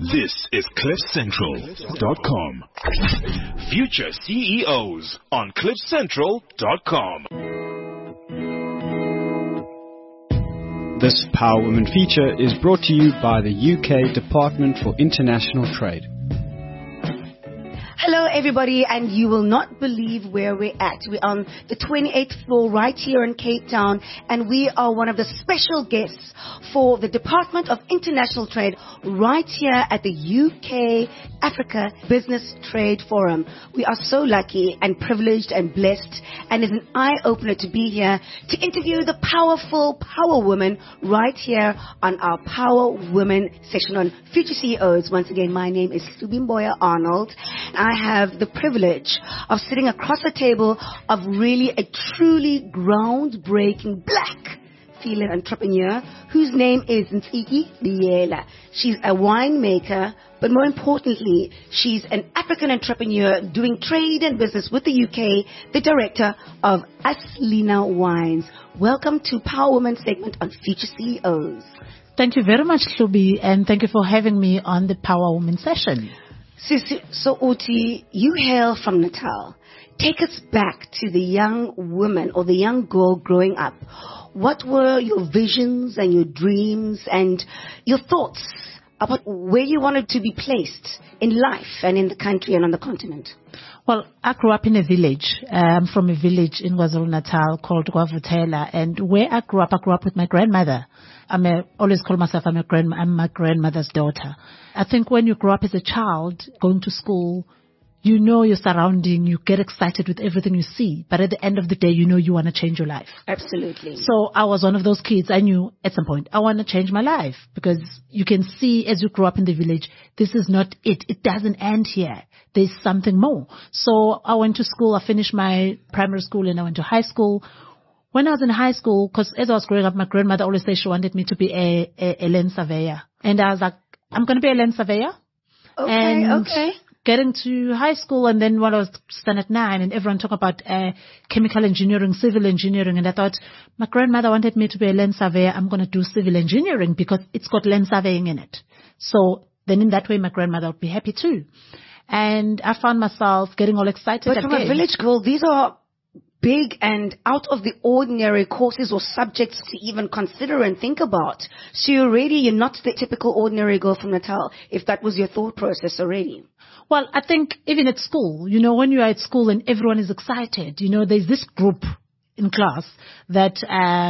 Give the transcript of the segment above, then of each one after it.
This is CliffCentral.com. Future CEOs on CliffCentral.com. This Power Woman feature is brought to you by the UK Department for International Trade. Hello everybody, and you will not believe where we're at. We're on the 28th floor right here in Cape Town, and we are one of the special guests for the Department of International Trade right here at the UK Africa Business Trade Forum. We are so lucky and privileged and blessed, and it's an eye-opener to be here to interview the powerful Power Woman right here on our Power Women session on Future CEOs. Once again, my name is Subimboya Arnold. I have the privilege of sitting across a table of really a truly groundbreaking black female entrepreneur whose name is Ntiki Biela. She's a winemaker, but more importantly, she's an African entrepreneur doing trade and business with the UK, the director of Aslina Wines. Welcome to Power Woman segment on Future CEOs. Thank you very much, Luby, and thank you for having me on the Power Woman session. So Uti, you hail from Natal. Take us back to the young woman or the young girl growing up. What were your visions and your dreams and your thoughts about where you wanted to be placed in life and in the country and on the continent? Well, I grew up in a village. I'm from a village in KwaZulu-Natal called Guavutela, and where I grew up with my grandmother. Always call myself I'm my grandmother's daughter. I think when you grow up as a child, going to school, you know your surrounding, you get excited with everything you see, but at the end of the day, you know you want to change your life. Absolutely. So I was one of those kids. I knew at some point I want to change my life, because you can see as you grow up in the village, this is not it. It doesn't end here. There's something more. So I went to school. I finished my primary school and I went to high school. When I was in high school, because as I was growing up, my grandmother always said she wanted me to be a land surveyor. And I was like, I'm going to be a land surveyor. Okay. Getting to high school, and then when I was standard 9, and everyone talked about chemical engineering, civil engineering, and I thought, my grandmother wanted me to be a land surveyor. I'm going to do civil engineering because it's got land surveying in it. So then in that way, my grandmother would be happy too. And I found myself getting all excited. But from a village girl, these are big and out of the ordinary courses or subjects to even consider and think about. So you're not the typical ordinary girl from Natal, if that was your thought process already. Well, I think even at school, when you are at school and everyone is excited, there's this group in class that,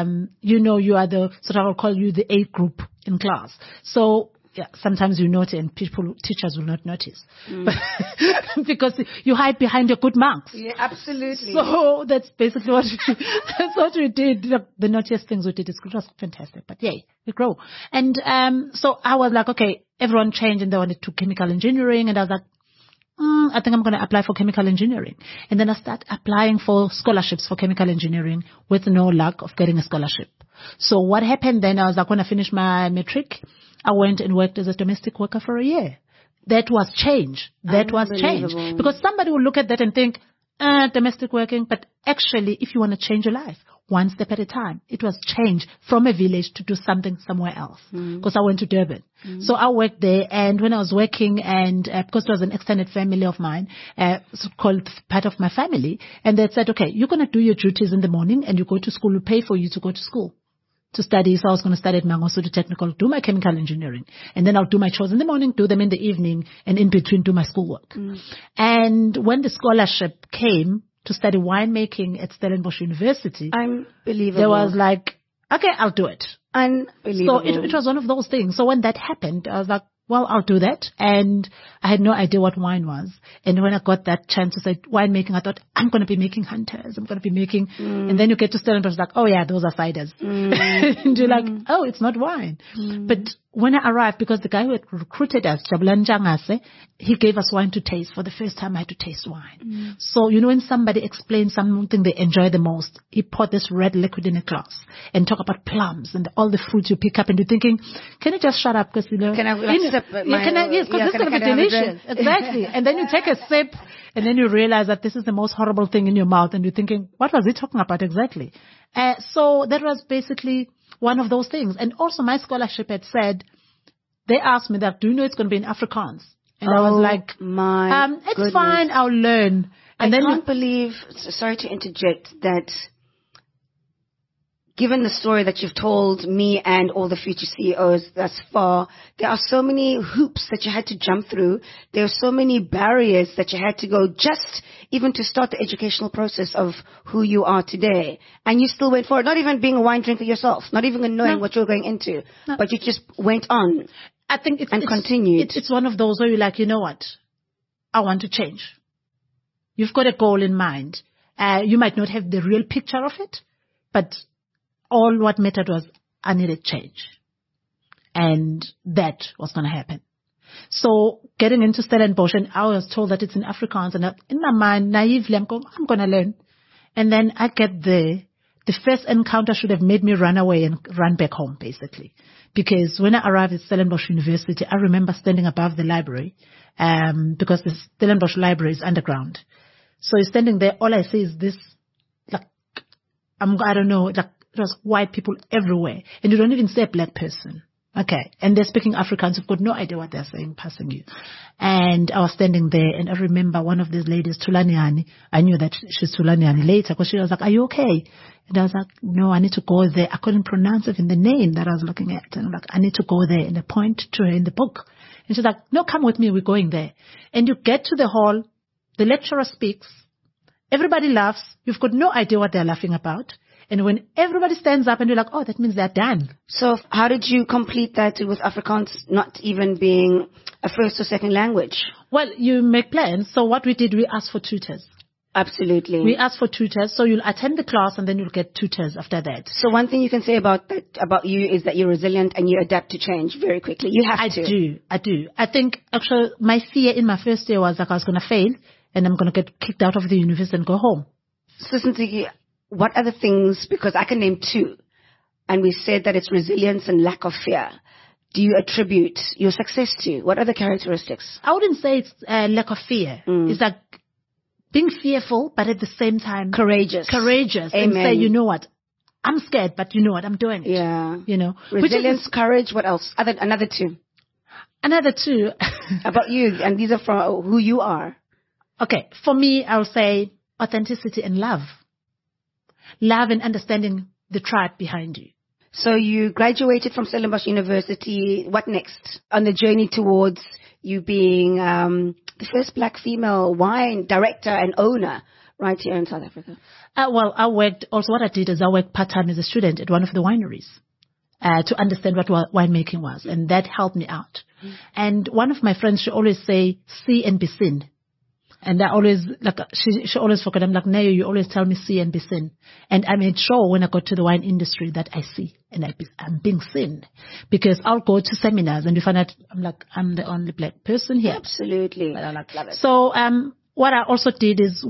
you are I'll call you the A group in class. So, yeah, sometimes you notice and teachers will not notice. Because you hide behind your good marks. Yeah, absolutely. So that's basically that's what we did. The naughtiest things we did. It was fantastic. But yeah, we grow. And so I was like, okay, everyone changed and they wanted to chemical engineering. And I was like, I think I'm going to apply for chemical engineering. And then I started applying for scholarships for chemical engineering with no luck of getting a scholarship. So what happened then, I was like, when I finished my matric, I went and worked as a domestic worker for a year. That was change. That was change. Because somebody will look at that and think, domestic working. But actually, if you want to change your life, one step at a time. It was change from a village to do something somewhere else. Because I went to Durban. So I worked there, and when I was working, and because it was an extended family of mine, called part of my family, and they said, okay, you're going to do your duties in the morning, and you go to school, we pay for you to go to school to study. So I was going to study at Mangosuthu Technical, do my chemical engineering, and then I'll do my chores in the morning, do them in the evening, and in between do my schoolwork. And when the scholarship came to study winemaking at Stellenbosch University, unbelievable. There was like, okay, I'll do it. Unbelievable. So it was one of those things. So when that happened, I was like, well, I'll do that. And I had no idea what wine was. And when I got that chance to say winemaking, I thought, I'm going to be making Hunters. I'm going to be making, and then you get to Stellenbosch, like, oh yeah, those are ciders. And you're like, oh, it's not wine. But when I arrived, because the guy who had recruited us, Jabulan Jangase, he gave us wine to taste. For the first time, I had to taste wine. So, when somebody explains something they enjoy the most, he poured this red liquid in a glass and talk about plums and all the fruits you pick up, and you're thinking, can you just shut up? Because, can I sip yes, because this is going to be delicious. Exactly. And then you take a sip, and then you realize that this is the most horrible thing in your mouth, and you're thinking, what was he talking about exactly? So that was basically one of those things. And also my scholarship had said they asked me that, do you know it's going to be in Afrikaans? And I was like, it's goodness. fine, I'll learn. And I then can't believe, sorry to interject, that given the story that you've told me and all the future CEOs thus far, there are so many hoops that you had to jump through. There are so many barriers that you had to go just even to start the educational process of who you are today. And you still went for it, not even being a wine drinker yourself, not even knowing what you're going into, but you just went on. I think continued. It's one of those where you're like, you know what? I want to change. You've got a goal in mind. You might not have the real picture of it, but all what mattered was I needed change. And that was going to happen. So getting into Stellenbosch, and I was told that it's in Afrikaans, and in my mind, naively, I'm going to learn. And then I get there. The first encounter should have made me run away and run back home, basically. Because when I arrived at Stellenbosch University, I remember standing above the library, because the Stellenbosch library is underground. So you're standing there, all I see is this, like, I don't know, like, it was white people everywhere. And you don't even see a black person. Okay. And they're speaking Afrikaans. You've got no idea what they're saying, passing you. And I was standing there, and I remember one of these ladies, Tulaniani. I knew that she's Tulaniani later, because she was like, are you okay? And I was like, no, I need to go there. I couldn't pronounce even the name that I was looking at. And I'm like, I need to go there. And I point to her in the book. And she's like, no, come with me. We're going there. And you get to the hall. The lecturer speaks. Everybody laughs. You've got no idea what they're laughing about. And when everybody stands up and you're like, oh, that means they're done. So how did you complete that with Afrikaans not even being a first or second language? Well, you make plans. So what we did, we asked for tutors. Absolutely. We asked for tutors. So you'll attend the class and then you'll get tutors after that. So one thing you can say about you is that you're resilient and you adapt to change very quickly. You have to. I do. I think actually my fear in my first year was like I was going to fail and I'm going to get kicked out of the university and go home. So Ntiki, what other things, because I can name two, and we said that it's resilience and lack of fear, do you attribute your success to? What other characteristics? I wouldn't say it's lack of fear. It's like being fearful, but at the same time courageous. Amen. And say, you know what, I'm scared, but you know what, I'm doing it. Yeah. You know, resilience, courage. What else? Another two. Another two. About you, and these are from who you are. Okay, for me, I would say authenticity and love. Love and understanding the tribe behind you. So you graduated from Stellenbosch University. What next on the journey towards you being the first black female wine director and owner right here in South Africa? Well, what I did is I worked part-time as a student at one of the wineries to understand what winemaking was, and that helped me out. And one of my friends, she always say, see and be seen. And I always, like, she always forgot. I'm like, Nayo, you always tell me see and be seen. And I made sure when I got to the wine industry that I see and I'm being seen. Because I'll go to seminars and you find out, I'm the only black person here. Absolutely. But I love it. So, what I also did is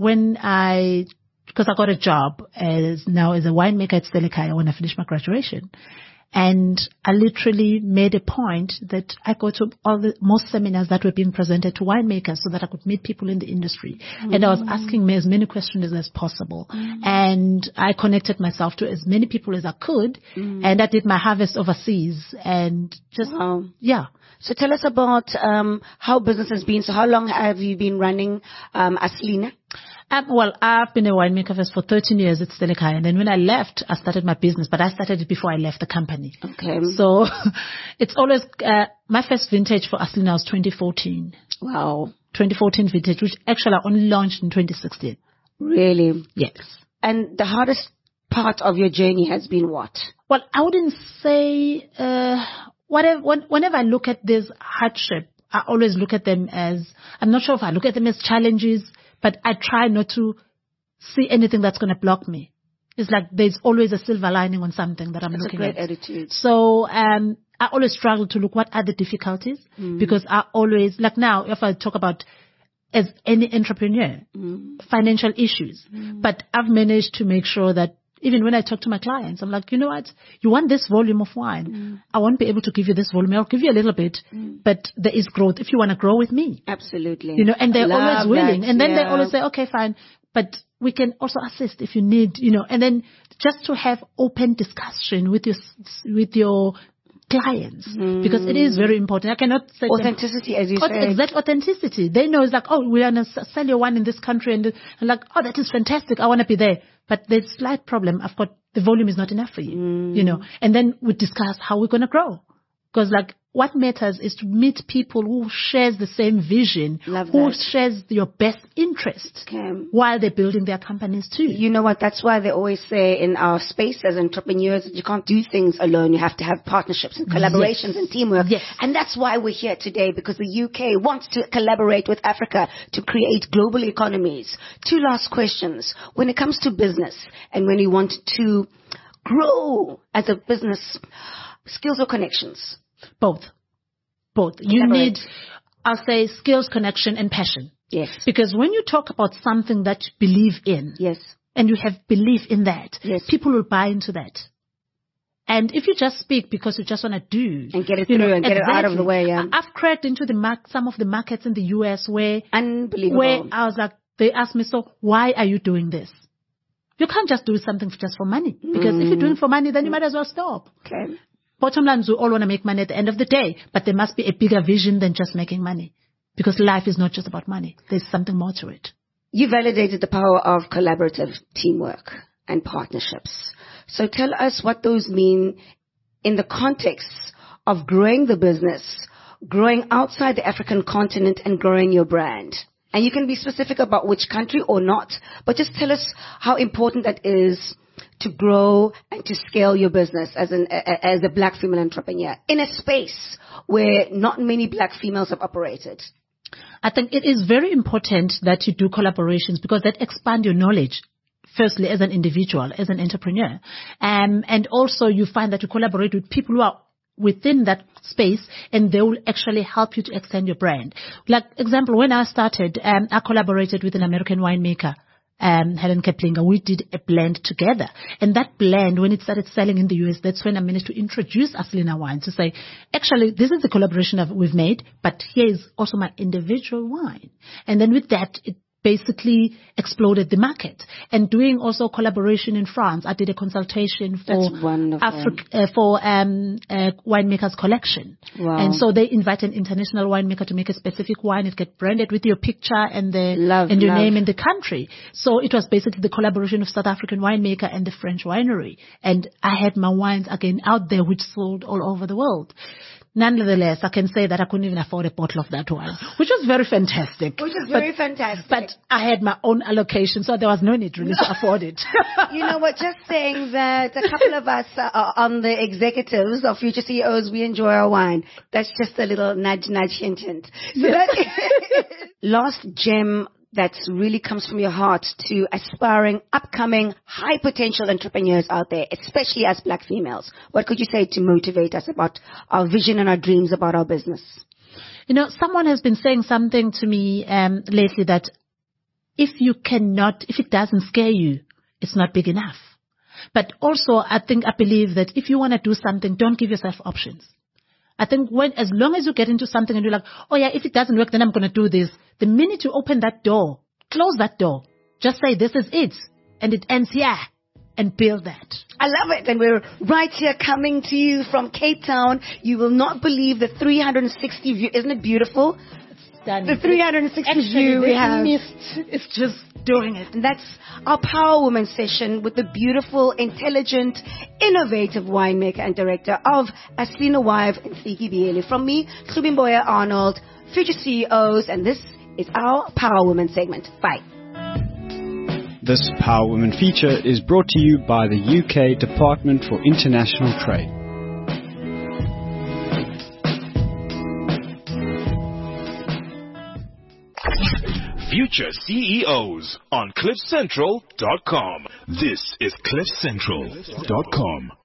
because I got a job as a winemaker at Stella Khaya when I finished my graduation. And I literally made a point that I go to most seminars that were being presented to winemakers so that I could meet people in the industry. And I was asking me as many questions as possible. And I connected myself to as many people as I could. And I did my harvest overseas and just, yeah. So tell us about how business has been. So how long have you been running Aslina? Well, I've been a winemaker for 13 years at Stella Khaya, and then when I left, I started my business, but I started it before I left the company. Okay. So it's always, my first vintage for Aslina was 2014. Wow. 2014 vintage, which actually I only launched in 2016. Really? Yes. And the hardest part of your journey has been what? Well, I wouldn't say, whenever I look at this hardship, I always look at them as, I'm not sure if I look at them as challenges, but I try not to see anything that's going to block me. It's like there's always a silver lining on something that I'm looking at. That's a great attitude. So I always struggle to look what are the difficulties because I always, like now, if I talk about as any entrepreneur, financial issues, but I've managed to make sure that even when I talk to my clients, I'm like, you know what? You want this volume of wine. I won't be able to give you this volume. I'll give you a little bit, but there is growth if you want to grow with me. Absolutely. You know, and they're always willing. And then they always say, okay, fine, but we can also assist if you need, you know, and then just to have open discussion with your clients, because it is very important. I cannot say authenticity, as you say. Exact authenticity. They know it's like, oh, we are going to sell your wine in this country, and like, oh, that is fantastic. I want to be there. But there's a slight problem. I've got the volume is not enough for you, you know. And then we discuss how we're going to grow. Because like what matters is to meet people who shares the same vision, who shares your best interests while they're building their companies too. You know what? That's why they always say in our space as entrepreneurs that you can't do things alone. You have to have partnerships and collaborations and teamwork. Yes. And that's why we're here today, because the UK wants to collaborate with Africa to create global economies. 2 last questions. When it comes to business and when you want to grow as a business, skills or connections? Both. You need, I'll say, skills, connection, and passion. Yes. Because when you talk about something that you believe in, yes, and you have belief in that, yes, people will buy into that. And if you just speak because you just want to do and get it through and get it out of the way, I've cracked into some of the markets in the US where unbelievable. Where I was like, they asked me, so why are you doing this? You can't just do something just for money, because if you're doing for money, then you might as well stop. Okay. Bottom line, we all want to make money at the end of the day, but there must be a bigger vision than just making money, because life is not just about money. There's something more to it. You validated the power of collaborative teamwork and partnerships. So tell us what those mean in the context of growing the business, growing outside the African continent, and growing your brand. And you can be specific about which country or not, but just tell us how important that is to grow and to scale your business as a black female entrepreneur in a space where not many black females have operated. I think it is very important that you do collaborations, because that expand your knowledge. Firstly, as an individual, as an entrepreneur. And also you find that you collaborate with people who are within that space, and they will actually help you to extend your brand. Like example, when I started, I collaborated with an American winemaker, Helen Keplinger. We did a blend together. And that blend, when it started selling in the US, that's when I managed to introduce Aslina Wine to say, actually, this is the collaboration that we've made, but here is also my individual wine. And then with that, it basically exploded the market. And doing also collaboration in France, I did a consultation for winemakers collection. Wow. And so they invite an international winemaker to make a specific wine. It gets branded with your picture and your name in the country. So it was basically the collaboration of South African winemaker and the French winery. And I had my wines again out there, which sold all over the world. Nonetheless, I can say that I couldn't even afford a bottle of that wine, which was very fantastic. Fantastic. But I had my own allocation, so there was no need really to afford it. You know what, just saying that a couple of us are on the executives of Future CEOs, we enjoy our wine. That's just a little nudge, hint. So last gem that really comes from your heart to aspiring, upcoming, high potential entrepreneurs out there, especially as black females. What could you say to motivate us about our vision and our dreams about our business? You know, someone has been saying something to me lately that if it doesn't scare you, it's not big enough. But also, I believe that if you want to do something, don't give yourself options. I think as long as you get into something and you're like, oh yeah, if it doesn't work, then I'm going to do this. The minute you open that door, close that door. Just say, this is it. And it ends here. And build that. I love it. And we're right here coming to you from Cape Town. You will not believe the 360 view. Isn't it beautiful? The 360 view we have. It's just doing it. And that's our Power Woman session with the beautiful, intelligent, innovative winemaker and director of Aslina Wine and Ntsiki Biyela. From me, Subimboya Arnold, Future CEOs, and this is our Power Woman segment. Bye. This Power Woman feature is brought to you by the UK Department for International Trade. Future CEOs on CliffCentral.com. This is CliffCentral.com.